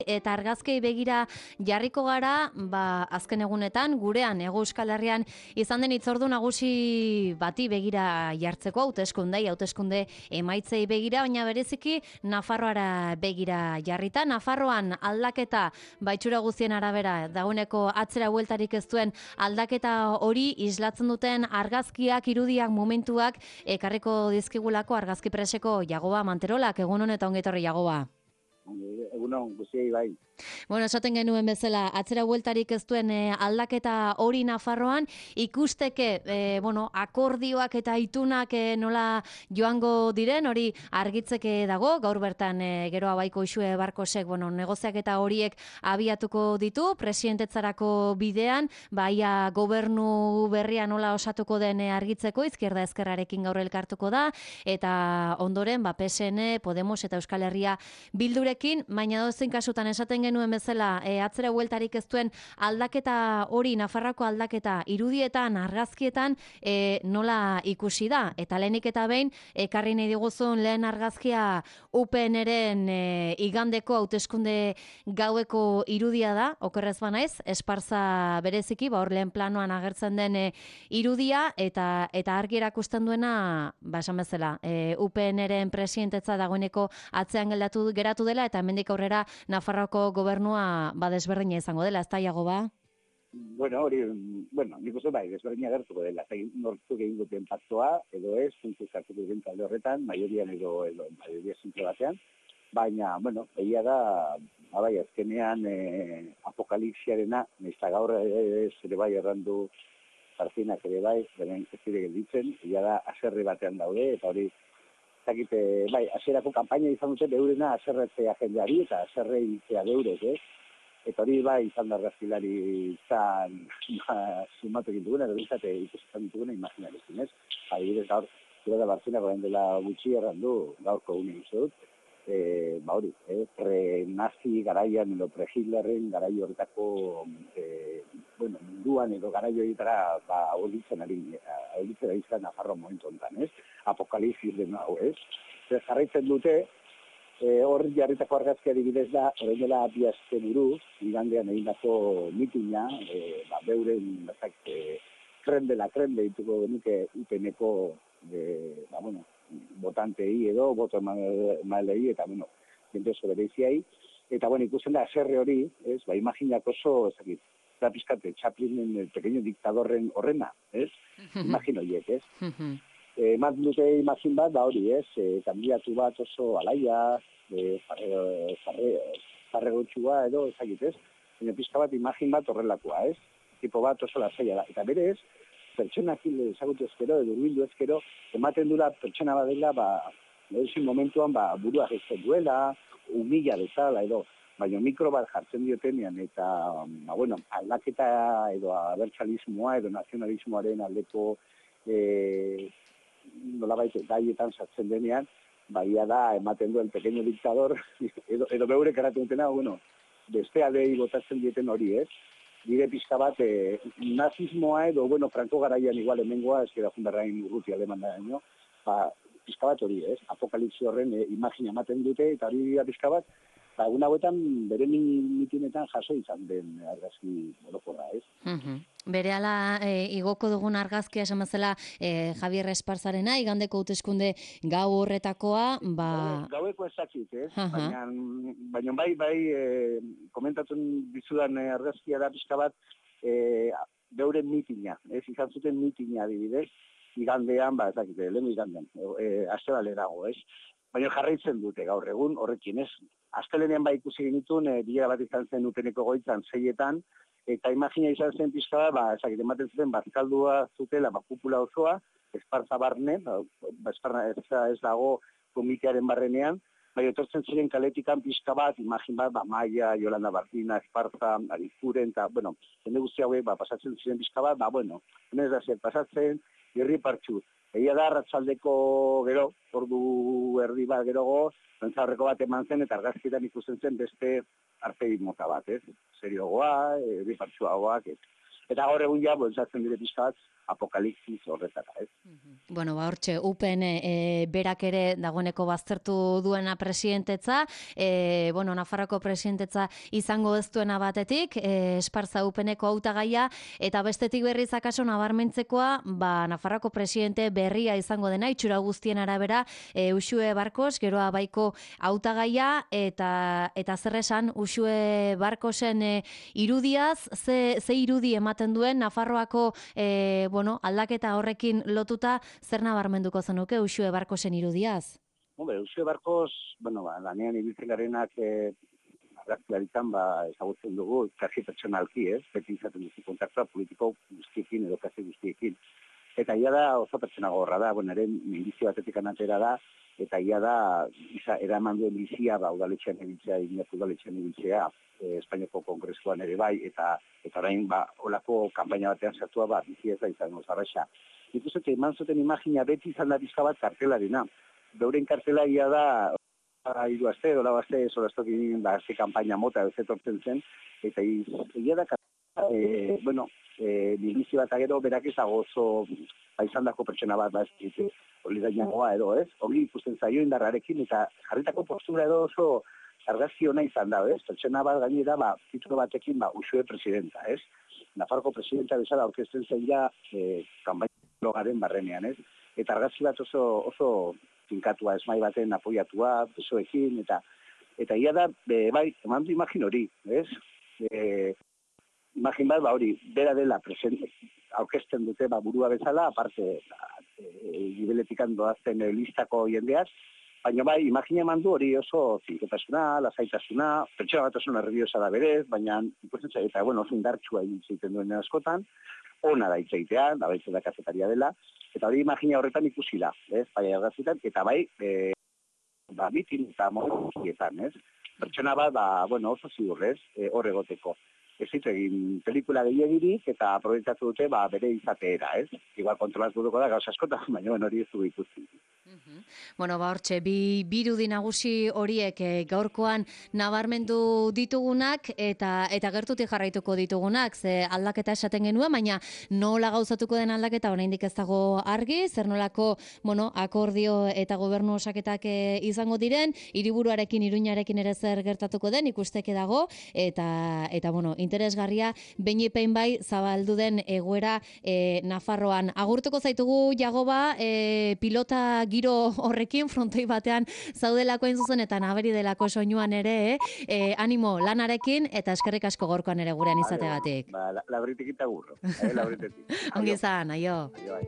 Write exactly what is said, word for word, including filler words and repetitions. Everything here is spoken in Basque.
Eta argazkei begira jarriko gara, ba, azken egunetan, gurean, Hego Euskal Herrian izan den hitzordu nagusi bati begira jartzeko, hauteskundei, hauteskunde emaitzei begira, baina bereziki Nafarroara begira jarrita. Nafarroan aldaketa baitxura guztien arabera, dagoeneko atzera bueltarik ez duen aldaketa hori islatzen duten argazkiak, irudiak, momentuak, ekarriko dizkigulako argazki preseko Jagoba Manterolak, egun honetan ongi etorri Jagoba. Egunon, guztiei bai. Bueno, esaten genuen bezala, atzera bueltarik ez duen e, aldaketa hori Nafarroan, ikusteke, e, bueno, akordioak eta itunak e, nola joango diren, hori argitzeke dago, gaur bertan e, geroa baiko isue barkosek, bueno, negoziak eta horiek abiatuko ditu, presidentetzarako bidean, baia gobernu berria nola osatuko den argitzeko, izquierda ezkerrarekin gaur elkartuko da, eta ondoren, ba, P S N, Podemos eta Euskal Herria Bildurekin, baina dozein kasutan esaten genuen bezala, e, atzera bueltarik ez duen aldaketa hori, Nafarroako aldaketa irudietan, argazkietan, e, nola ikusi da. Eta lehenik eta behin, ekarri nahi diguzun lehen argazkia U P N-ren e, igandeko hauteskunde gaueko irudia da, okerrez banaiz, Esparza bereziki, ba hor lehen planoan agertzen den e, irudia, eta eta argi erakusten duena, ba esan bezala, e, U P N-ren presidentetza dagoeneko atzean geldatu geratu dela, eta hemendik aurrera Nafarroako gobernua ba desberdina izango dela, ez da Jagoba? Bueno, hori, bueno, nik uste bai, desberdina gertuko dela, eta nortzuk egin duten paktoa, edo ez, funtzio zartuko egin talde horretan, maiorian edo, edo maioria simple batean, baina, bueno, egia da, bai, azkenean e, apokalipsiarena, nizta gaur ez ere bai errandu Zarzinak ere bai, beren ez dire gelditzen, egia da, aserre batean daude, eta hori, zakite, bai, hasierako kanpaina izan dute beurena aserretzea jendeari eta aserre hiltzea beurez, eh? Eta hori bai izan da argazkilari izan ba, sumatu egin duguna, edo bizate ikusten duguna imaginarekin, ez? Adibidez gaur, gero da Bartzina goren dela gutxi errandu, gaurko une izut, e, ba hori, eh? Pre-nazi garaian edo pre-Hitlerren garai horretako e, bueno, munduan edo garai horietara ba, horitzen ari, horitzen ari izan Nafarro momentu honetan, ez? Apokalipsis den hau, ez? Zer jarraitzen dute, e, hor jarritako argazki adibidez da, horren dela bi aste buru, igandean egindako mitina, e, ba, beuren, bazak, e, kren dela kren dituko genuke U P N-ko, e, ba, bueno, botantei edo, boto mailei, eta, bueno, jente oso bereiziai, eta, bueno, ikusten da, aserre hori, ez, ba, imaginak oso, ezakit, eta pizkate, Chaplinen, el pequeño dictadorren horrena, ez? Imagino horiek, ez? E, Eman dute imagin bat, ba hori, ez? E, kandiatu bat oso alaia, e, farre, farre, farre gotxua edo, ezakit, ez? Baina pizka bat imagin bat horrelakoa, ez? Tipo bat oso lasaia da. Eta berez, pertsonak ezagutu ezkero, edo urbildu ezkero, ematen dula pertsona badela, ba, edozin momentuan, ba, burua gezten duela, humila bezala, edo, baina mikro bat jartzen diotenean, eta, ba, bueno, aldaketa edo abertzalismoa edo nazionalismoaren aldeko e, nolabait gaietan sartzen denean, baia da, ematen duen pequeño dictador, edo, edo beure karatu dutena, bueno, beste aldei botatzen dieten hori, ez? Dire pixka bat, e, nazismoa edo, bueno, Franco garaian igual hemengoa, ez kera jundarrain urruti aleman da, no? Ba, pixka bat hori, ez? Apokalipsi horren e, imagina ematen dute, eta hori dira pixka bat, ba, egun hauetan bere mitinetan jaso izan den argazki orokorra, ez? Mhm. Berehala e, igoko dugun argazkia esan bezala e, Javier Esparzarena, igandeko hauteskunde gau horretakoa, ba... Gaueko ezakit, ez? Aha. Baina, baina bai, bai, e, komentatzen dizudan e, argazkia da pixka bat, e, beuren mitina, ez? Izan zuten mitina adibidez, igandean, ba, ezakit, lehen igandean, e, aste balerago, ez? Baina jarraitzen dute gaur egun, horrekin, ez? Astelenean bai ikusi genitun, e, bilera bat izan zen U P N-ko goitzan seietan, eta imagina izan zen pizka bat, ba, ezakit, ematen zuten, bazkaldua zutela, ba, kupula osoa, Esparza barne, ba, Esparza ez, ez dago komitearen barrenean, bai, etortzen ziren kaletikan pizka bat, imagin bat, ba, Maia, Yolanda Bartina, Esparza, Arizuren, eta, bueno, jende guzti hauek, ba, pasatzen ziren pizka bat, ba, bueno, hemen ez da zer pasatzen, irri partxu. Egia da, ratzaldeko gero, ordu erdi bat gerogo, pentsaurreko bat eman zen, eta argazkietan ikusten zen beste arpegi mota bat, ez? Seriogoa, erri partxuagoak, ez? Eta gaur egun ja, boltsatzen dire pixka bat, apokalipsis horretara, ez? Bueno, ba, hortxe, U P N e, berak ere dagoeneko baztertu duena presidentetza, e, bueno, Nafarroko presidentetza izango ez duena batetik, e, Esparza U P N-ko hautagaia, eta bestetik berriz akaso nabarmentzekoa, ba, Nafarroko presidente berria izango dena, itxura guztien arabera, e, Uxue Barkos, geroa baiko hautagaia, eta eta zer esan, Uxue Barkosen e, irudiaz, ze, ze irudi ematen duen Nafarroako e, bueno, aldaketa horrekin lotuta, zer nabarmenduko zenuke Uxue Barkosen irudiaz? Hombre, Uxue Barkos, bueno, ba, lanean ibiltzen garenak eh, argazkilaritzan ba, ezagutzen dugu, kasi pertsonalki, ez? Beti izaten duzu kontaktua politiko guztiekin edo kasi guztiekin. Eta ia da oso pertsona gorra da, bueno, eren milizio batetik anatera da, eta ia da, iza, eraman duen bizia, ba, udaletxean ebiltzea, inatu udaletxean ebiltzea, eh, Espainiako Kongresuan ere bai, eta eta orain, ba, olako kanpaina batean sartua, ba, bizia ez da izango zarraxa. Ikusten, eman zuten imagina beti izan da bizka bat kartelarena. Beuren kartela ia da, hiru aste, dola aste, solastokin, ba, ze kanpaina mota, ez etortzen zen, eta ia da kartela, e, bueno, e, milizio bat agero, berak ez dago oso, ba, izan dako pertsona bat, ba, ez dut, hori dainagoa edo, ez? Hori ikusten zaio indarrarekin, eta jarritako postura edo oso argazki hona izan da, ez? Pertsona bat gainera, ba, titulo batekin, ba, Uxue presidenta, ez? Nafarroko presidenta bezala aurkezten zen ja, e, kanpaina logaren barrenean, ez? Eta argazki bat oso, oso finkatua, esmai baten apoiatua, besoekin, eta eta ia da, be, bai, eman du imagin hori, ez? E, imagin bat, ba hori, bera dela presente, aurkezten dute, ba, burua bezala, aparte, e, gibeletikan doazten listako jendeaz, baina bai, imagina eman du hori oso finketasuna, lasaitasuna, pertsona bat oso nerviosa da berez, baina ikusten zaio, eta bueno, oso indartsua egin zeiten duen askotan, ona da itzeitea, da baitze da kazetaria dela, eta hori imagina horretan ikusi da, ez, bai argazitan, eta bai, e, ba, mitin eta mogizietan, ez, pertsona bat, ba, bueno, oso zigurrez, e, hor egoteko. Ez zitu egin pelikula gehiagirik, eta aprobetatu dute, ba, bere izateera, ez, igual kontrolatu duko da, gauz askotan, baina bueno, hori ez du ikusi. Bueno, ba, hortxe, bi birudi nagusi horiek e, gaurkoan nabarmendu ditugunak eta eta gertutik jarraituko ditugunak, ze aldaketa esaten genuen, baina nola gauzatuko den aldaketa oraindik ez dago argi, zer nolako, bueno, akordio eta gobernu osaketak e, izango diren, hiriburuarekin, Iruñarekin ere zer gertatuko den ikusteke dago, eta eta bueno, interesgarria beinipein bai zabaldu den egoera e, Nafarroan. Agurtuko zaitugu Jagoba, e, pilota giro horrekin frontoi batean zaudelako hain zuzen eta nabari delako soinuan ere, eh? E, animo lanarekin eta eskerrik asko gorkoan ere gurean izateagatik. Ba, labritik eta gurro. Eh, labritetik. Ongi izan, aio. Aio, aio.